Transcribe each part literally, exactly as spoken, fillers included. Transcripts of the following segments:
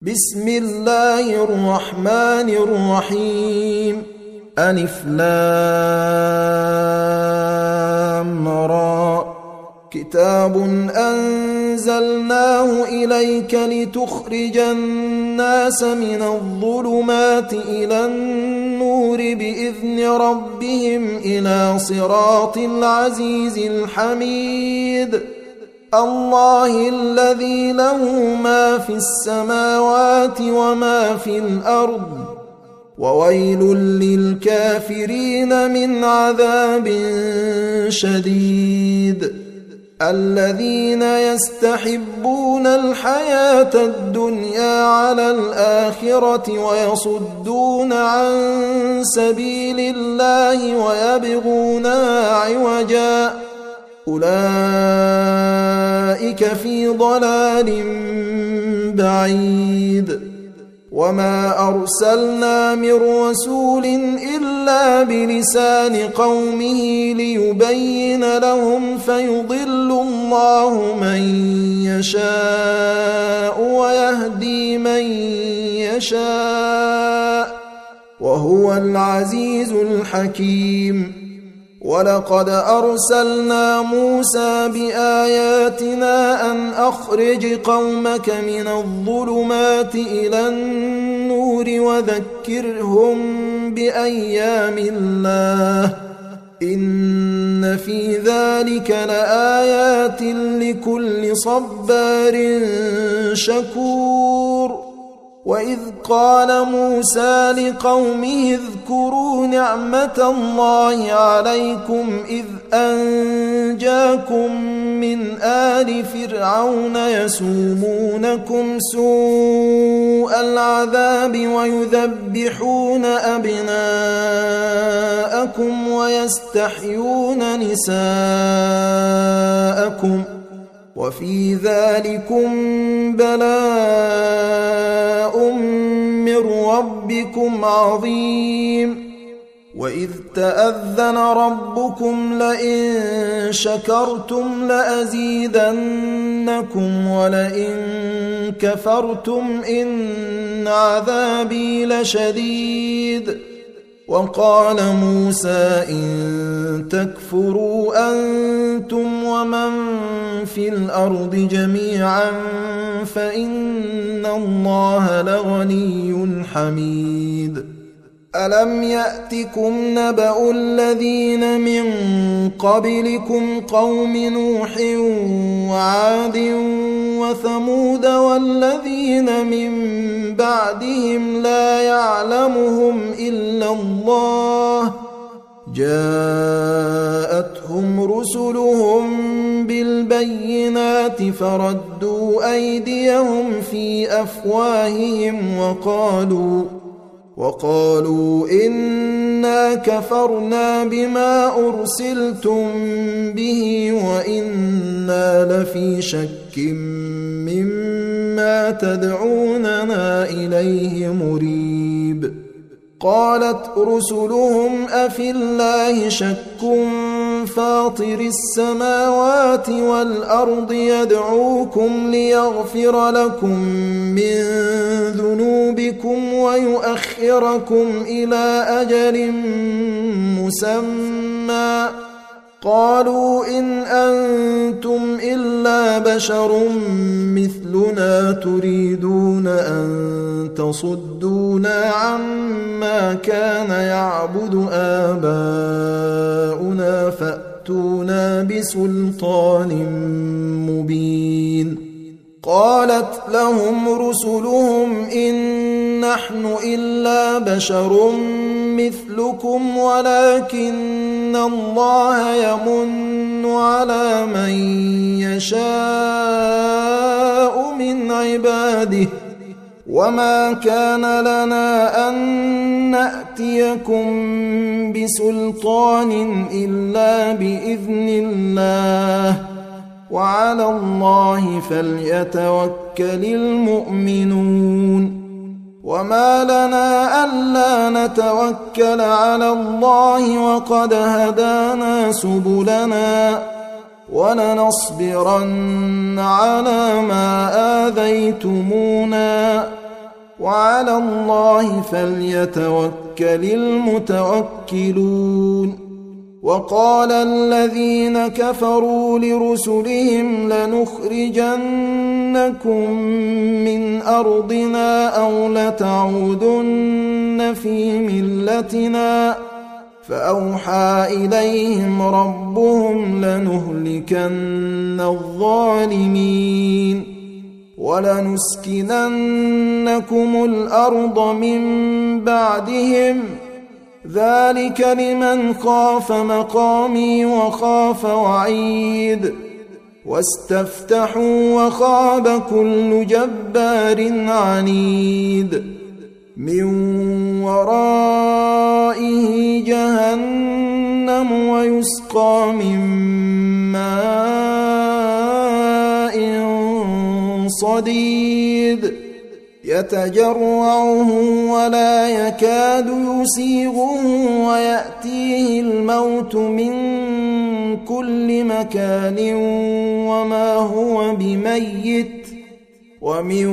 بسم الله الرحمن الرحيم. ألف لام را. كتاب أنزلناه إليك لتخرج الناس من الظلمات إلى النور بإذن ربهم إلى صراط العزيز الحميد. الله الذي له ما في السماوات وما في الأرض، وويل للكافرين من عذاب شديد. الذين يستحبون الحياة الدنيا على الآخرة ويصدون عن سبيل الله ويبغونها عوجا، أولئك في ضلال بعيد. وما أرسلنا من رسول إلا بلسان قومه ليبين لهم، فيضل الله من يشاء ويهدي من يشاء، وهو العزيز الحكيم. ولقد أرسلنا موسى بآياتنا أن أخرج قومك من الظلمات إلى النور وذكرهم بأيام الله، إن في ذلك لآيات لكل صبار شكور. وإذ قال موسى لقومه اذكروا نعمة الله عليكم إذ أنجاكم من آل فرعون يسومونكم سوء العذاب ويذبحون أبناءكم ويستحيون نساءكم، وفي ذلكم بلاء من ربكم عظيم. وإذ تأذن ربكم لئن شكرتم لأزيدنكم ولئن كفرتم إن عذابي لشديد. وقال موسى إن تكفروا أنتم ومن في الأرض جميعا فإن الله لغني حميد. ألم يأتكم نبأ الذين من قبلكم قوم نوح وعاد وثمود والذين من بعدهم لا يعلمهم إلا الله، جاءتهم رسلهم بالبينات فردوا أيديهم في أفواههم وقالوا وقالوا إنا كفرنا بما أرسلتم به وإنا لفي شك مما تدعوننا إليه مريب. قالت رسلهم أفي الله شك فاطر السماوات والأرض يدعوكم ليغفر لكم من ذنوبكم ويؤخركم إلى أجل مسمى، قالوا إن أنتم إلا بشر مثلنا تريدون أن تصدونا عما كان يعبد آباؤنا فأتونا بسلطان مبين. قالت لهم رسلهم إن نحن إلا بشر مثلكم ولكن الله يمن على من يشاء من عباده، وما كان لنا أن نأتيكم بسلطان إلا بإذن الله، وعلى الله فليتوكل المؤمنون. وما لنا ألا نتوكل على الله وقد هدانا سبلنا، ولنصبرن على ما آذيتمونا وعلى الله فليتوكل المتوكلون. وقال الذين كفروا لرسلهم لنخرجنكم من أرضنا أو لتعودن في ملتنا فأوحى إليهم ربهم لنهلكن الظالمين ولنسكننكم الأرض من بعدهم ذلك لمن خاف مقامي وخاف وعيد. واستفتحوا وخاب كل جبار عنيد من ورائه جهنم ويسقى من ماء صديد يتجرعه ولا يكاد يسيغه ويأتيه الموت من كل مكان وما هو بميت ومن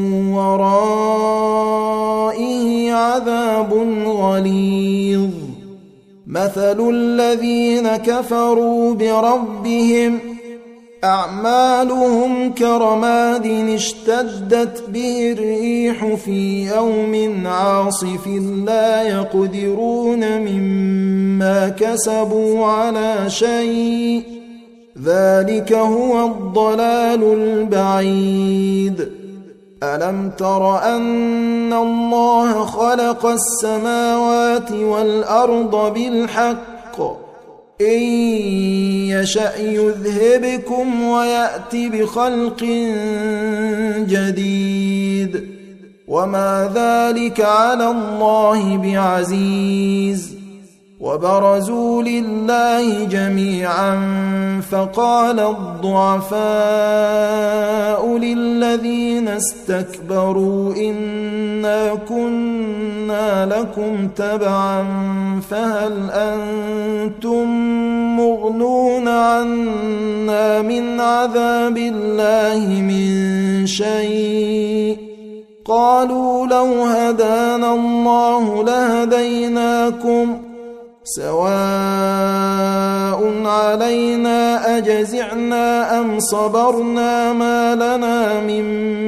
ورائه عذاب غليظ. مثل الذين كفروا بربهم أعمالهم كرماد اشتدت به الريح في يوم عاصف لا يقدرون مما كسبوا على شيء ذلك هو الضلال البعيد. ألم تر أن الله خلق السماوات والأرض بالحق إن يشأ يذهبكم ويأتي بخلق جديد وما ذلك على الله بعزيز. وبرزوا لله جميعا فقال الضعفاء للذين استكبروا إنا كنا لكم تبعا فهل أنتم مغنون عنا من عذاب الله من شيء قالوا لو هدانا الله لهديناكم سواء علينا أجزعنا أم صبرنا ما لنا من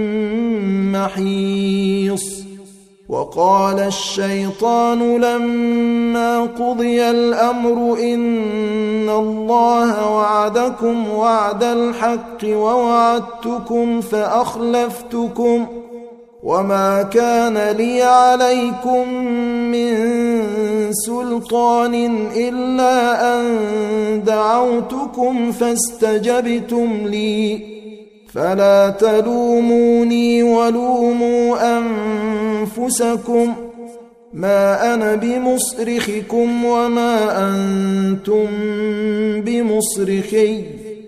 محيص. وقال الشيطان لما قضي الأمر إن الله وعدكم وعد الحق ووعدتكم فأخلفتكم وما كان لي عليكم من سلطان إلا أن دعوتكم فاستجبتم لي فلا تلوموني ولوموا أنفسكم ما أنا بمصرخكم وما أنتم بمصرخي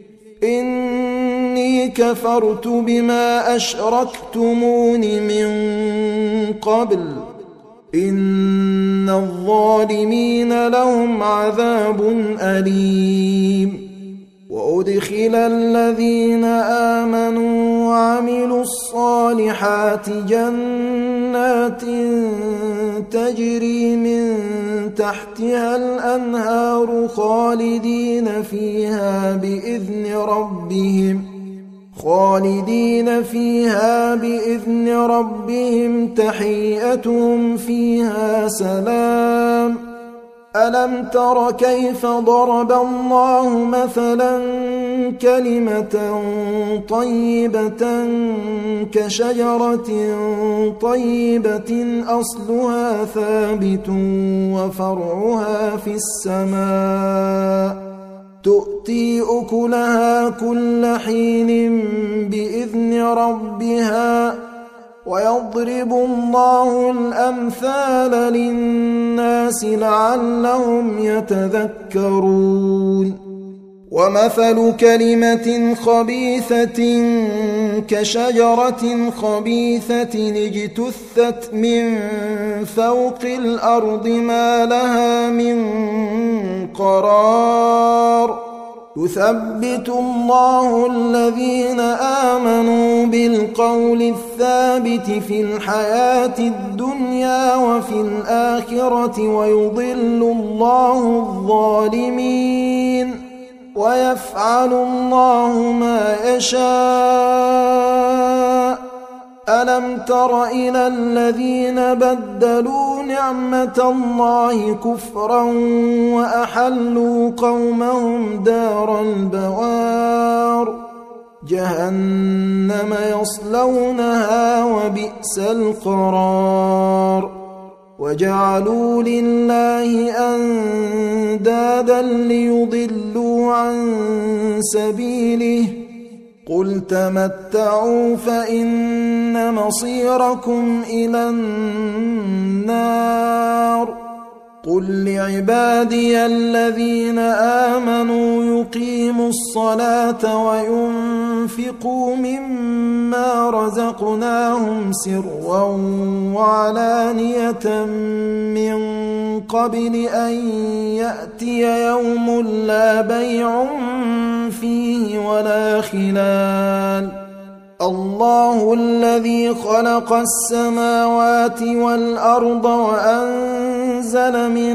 إني كفرت بما أشركتمون من قبل إن الظالمين لهم عذاب أليم. وأدخل الذين آمنوا وعملوا الصالحات جنات تجري من تحتها الأنهار خالدين فيها بإذن ربهم خالدين فيها بإذن ربهم تحيتهم فيها سلام. ألم تر كيف ضرب الله مثلا كلمة طيبة كشجرة طيبة أصلها ثابت وفرعها في السماء تؤتي أكلها كل حين بإذن ربها ويضرب الله الأمثال للناس لعلهم يتذكرون. ومثل كلمة خبيثة كشجرة خبيثة اجتثت من فوق الأرض ما لها من قرار يثبت الله الذين آمنوا بالقول الثابت في الحياة الدنيا وفي الآخرة ويضل الله الظالمين ويفعل الله ما يشاء. ألم تر إلى الذين بدلوا نعمة الله كفرا وأحلوا قومهم دار البوار جهنم يصلونها وبئس القرار وجعلوا لله أندادا ليضلوا عن سبيله قل تمتعوا فإن مصيركم إلى النار قل لعبادي الذين آمنوا يقيموا الصلاة وينفقوا مما رزقناهم سرا وعلانية من قبل أن يأتي يوم لا بيع فيه ولا خلال الله الذي خلق السماوات والأرض وأنزل من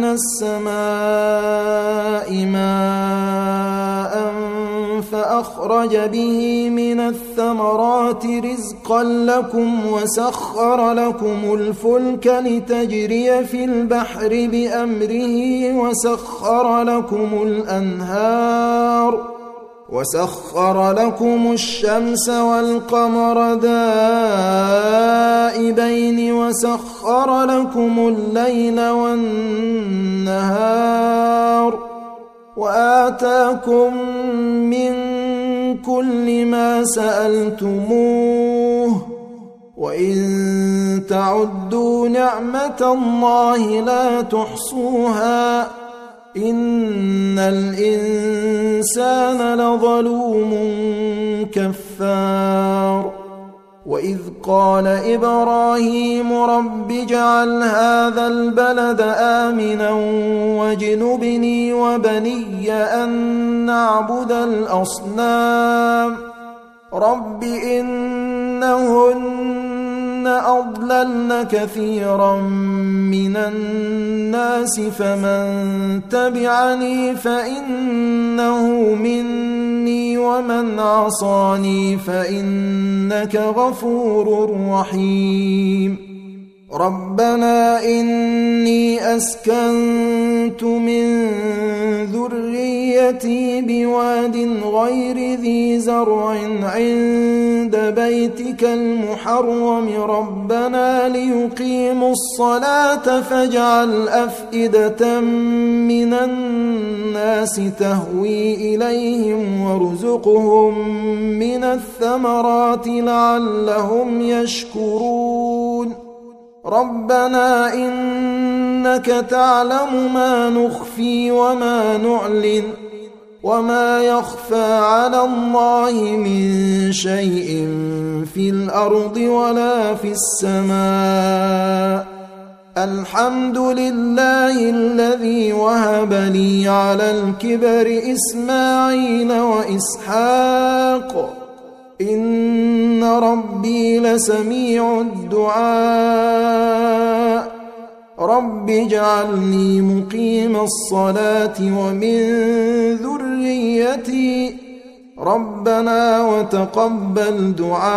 السماء ماء فأخرج به من الثمرات رزقا لكم وسخر لكم الفلك لتجري في البحر بأمره وسخر لكم الأنهار وسخر لكم الشمس والقمر دائبين وسخر لكم الليل والنهار وآتاكم من كل ما سألتموه وإن تعدوا نعمة الله لا تحصوها إن الإنسان لظلوم كفار وإذ قال إبراهيم رب اجعل هذا البلد آمنا واجنبني وبني أن نعبد الأصنام رب إنهن أضللن كثيرا من الناس فمن تبعني فإنه مني ومن عصاني فإنك غفور رحيم ربنا إني أسكنت من ذريتي بواد غير ذي زرع عند بيتك المحرم ربنا ليقيموا الصلاة فاجعل أفئدة من الناس تهوي إليهم وارزقهم من الثمرات لعلهم يشكرون ربنا إنك تعلم ما نخفي وما نعلن وما يخفى على الله من شيء في الأرض ولا في السماء الحمد لله الذي وهب لي على الكبر إسماعيل وإسحاق إن ربي لسميع الدعاء رب اجعلني مقيم الصلاة ومن ذريتي ربنا وتقبل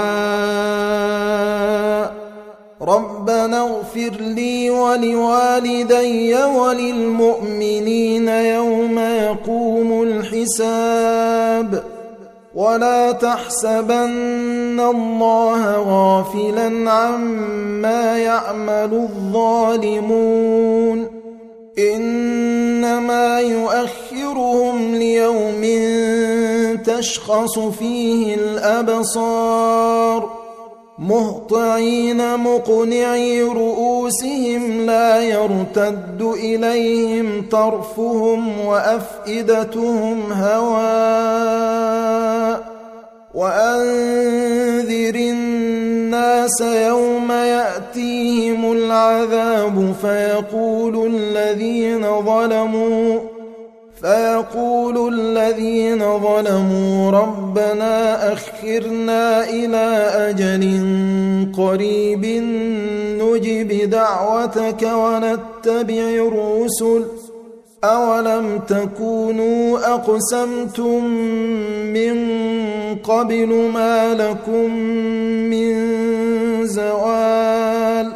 دعاء ربنا اغفر لي ولوالدي وللمؤمنين يوم يقوم الحساب ولا تحسبن الله غافلا عما يعمل الظالمون إنما يؤخرهم ليوم تشخص فيه الأبصار مهطعين مقنعي رؤوسهم لا يرتد إليهم طرفهم وأفئدتهم هواء وأنذر الناس يوم يأتيهم العذاب فيقول الذين ظلموا فيقول الذين ظلموا ربنا أخرنا إلى أجل قريب نجب دعوتك ونتبع الرسل أولم تكونوا أقسمتم من قبل ما لكم من زوال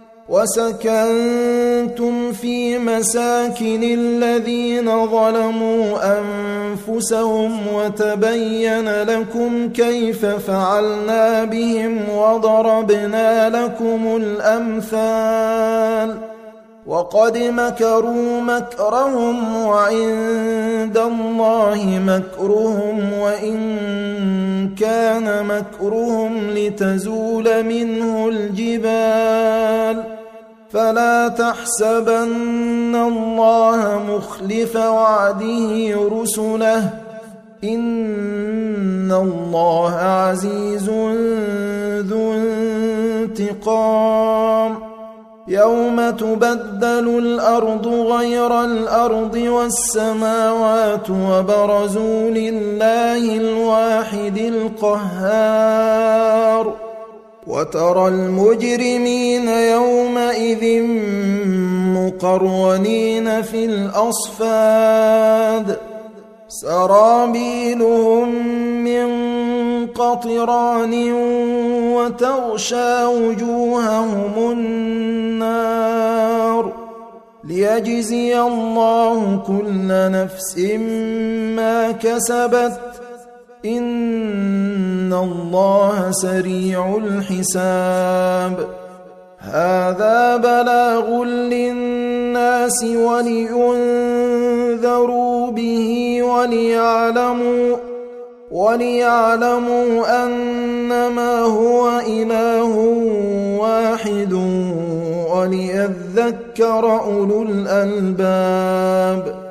وسكنتم في مساكن الذين ظلموا أنفسهم وتبين لكم كيف فعلنا بهم وضربنا لكم الأمثال وقد مكروا مكرهم وعند الله مكرهم وإن كان مكرهم لتزول منه الجبال فلا تحسبن الله مخلف وعده رسله إن الله عزيز ذو انتقام يوم تبدل الأرض غير الأرض والسماوات وبرزوا لله الواحد القهار وترى المجرمين يومئذ مقرنين في الأصفاد سرابيلهم من قطران وتغشى وجوههم النار ليجزي الله كل نفس ما كسبت إن الله سريع الحساب هذا بلاغ للناس ولينذروا به وليعلموا وليعلموا أنما هو إله واحد وليذكر أولو الألباب